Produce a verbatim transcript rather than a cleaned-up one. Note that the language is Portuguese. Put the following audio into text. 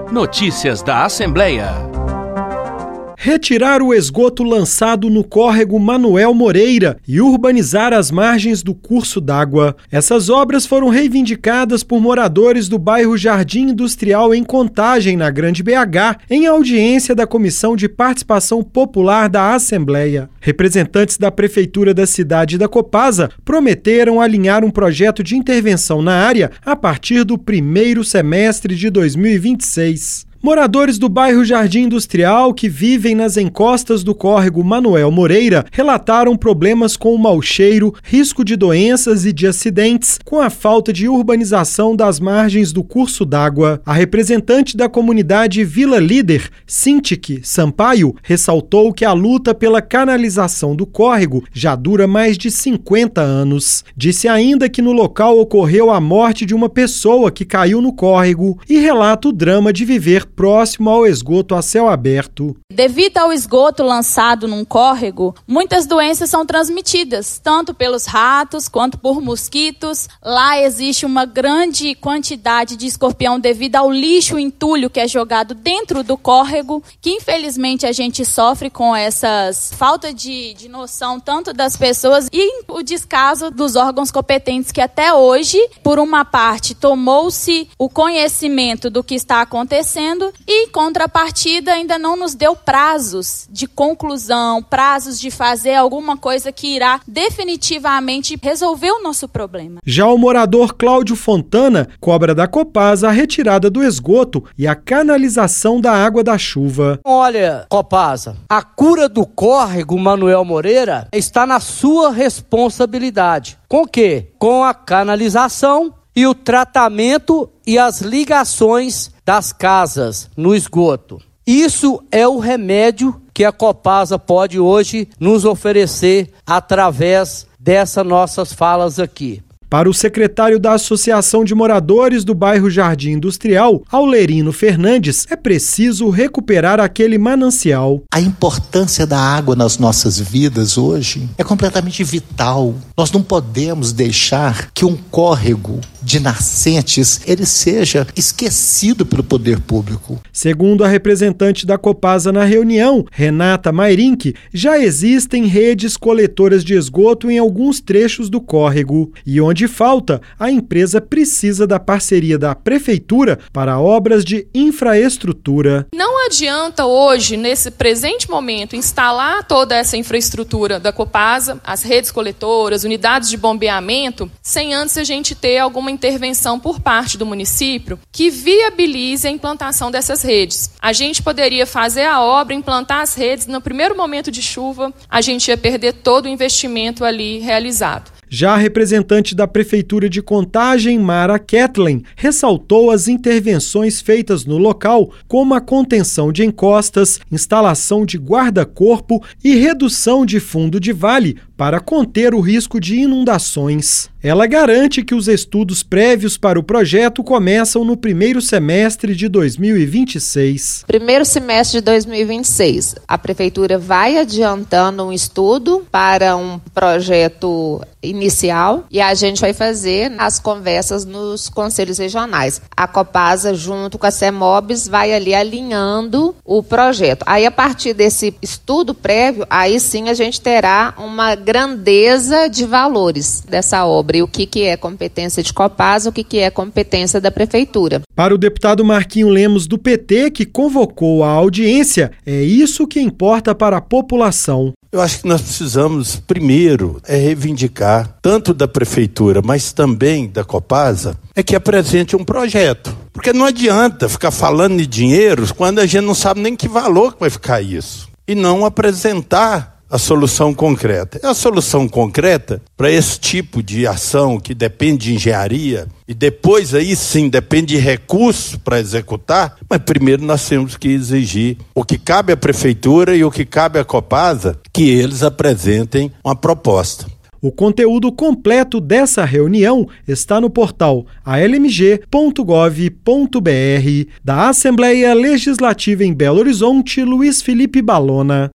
Notícias da Assembleia. Retirar o esgoto lançado no córrego Manuel Moreira e urbanizar as margens do curso d'água. Essas obras foram reivindicadas por moradores do bairro Jardim Industrial em Contagem, na Grande B H, em audiência da Comissão de Participação Popular da Assembleia. Representantes da Prefeitura da cidade e da Copasa prometeram alinhar um projeto de intervenção na área a partir do primeiro semestre de dois mil e vinte e seis. Moradores do bairro Jardim Industrial que vivem nas encostas do córrego Manuel Moreira relataram problemas com o mau cheiro, risco de doenças e de acidentes com a falta de urbanização das margens do curso d'água. A representante da comunidade Vila Líder, Cintique Sampaio, ressaltou que a luta pela canalização do córrego já dura mais de cinquenta anos. Disse ainda que no local ocorreu a morte de uma pessoa que caiu no córrego e relata o drama de viver próximo ao esgoto a céu aberto. Devido ao esgoto lançado num córrego, muitas doenças são transmitidas, tanto pelos ratos quanto por mosquitos. Lá existe uma grande quantidade de escorpião devido ao lixo entulho que é jogado dentro do córrego, que infelizmente a gente sofre com essas falta de, de noção tanto das pessoas e o descaso dos órgãos competentes que até hoje, por uma parte, tomou-se o conhecimento do que está acontecendo e, em contrapartida, ainda não nos deu prazos de conclusão, prazos de fazer alguma coisa que irá definitivamente resolver o nosso problema. Já o morador Cláudio Fontana cobra da Copasa a retirada do esgoto e a canalização da água da chuva. Olha, Copasa, a cura do córrego Manuel Moreira está na sua responsabilidade. Com o quê? Com a canalização e o tratamento e as ligações das casas no esgoto. Isso é o remédio que a Copasa pode hoje nos oferecer através dessas nossas falas aqui. Para o secretário da Associação de Moradores do bairro Jardim Industrial, Aulerino Fernandes, é preciso recuperar aquele manancial. A importância da água nas nossas vidas hoje é completamente vital. Nós não podemos deixar que um córrego de nascentes ele seja esquecido pelo poder público. Segundo a representante da Copasa na reunião, Renata Mairink, já existem redes coletoras de esgoto em alguns trechos do córrego e onde falta, a empresa precisa da parceria da Prefeitura para obras de infraestrutura. Não adianta hoje, nesse presente momento, instalar toda essa infraestrutura da Copasa, as redes coletoras, unidades de bombeamento, sem antes a gente ter alguma intervenção por parte do município que viabilize a implantação dessas redes. A gente poderia fazer a obra, implantar as redes, no primeiro momento de chuva, a gente ia perder todo o investimento ali realizado. Já a representante da Prefeitura de Contagem, Mara Kathleen, ressaltou as intervenções feitas no local, como a contenção de encostas, instalação de guarda-corpo e redução de fundo de vale para conter o risco de inundações. Ela garante que os estudos prévios para o projeto começam no primeiro semestre de dois mil e vinte e seis. Primeiro semestre de dois mil e vinte e seis, a Prefeitura vai adiantando um estudo para um projeto inicial e a gente vai fazer as conversas nos conselhos regionais. A Copasa, junto com a CEMOBS, vai ali alinhando o projeto. Aí, a partir desse estudo prévio, aí sim a gente terá uma grandeza de valores dessa obra e o que, que é competência de Copasa, o que, que é competência da Prefeitura. Para o deputado Marquinho Lemos, do P T, que convocou a audiência, é isso que importa para a população. Eu acho que nós precisamos, primeiro, é reivindicar, tanto da Prefeitura, mas também da Copasa, é que apresente um projeto. Porque não adianta ficar falando de dinheiro quando a gente não sabe nem que valor que vai ficar isso. E não apresentar a solução concreta. É a solução concreta para esse tipo de ação que depende de engenharia e depois aí sim depende de recursos para executar, mas primeiro nós temos que exigir o que cabe à Prefeitura e o que cabe à Copasa, que eles apresentem uma proposta. O conteúdo completo dessa reunião está no portal a l m g ponto gov ponto b r. Da Assembleia Legislativa em Belo Horizonte, Luiz Felipe Balona.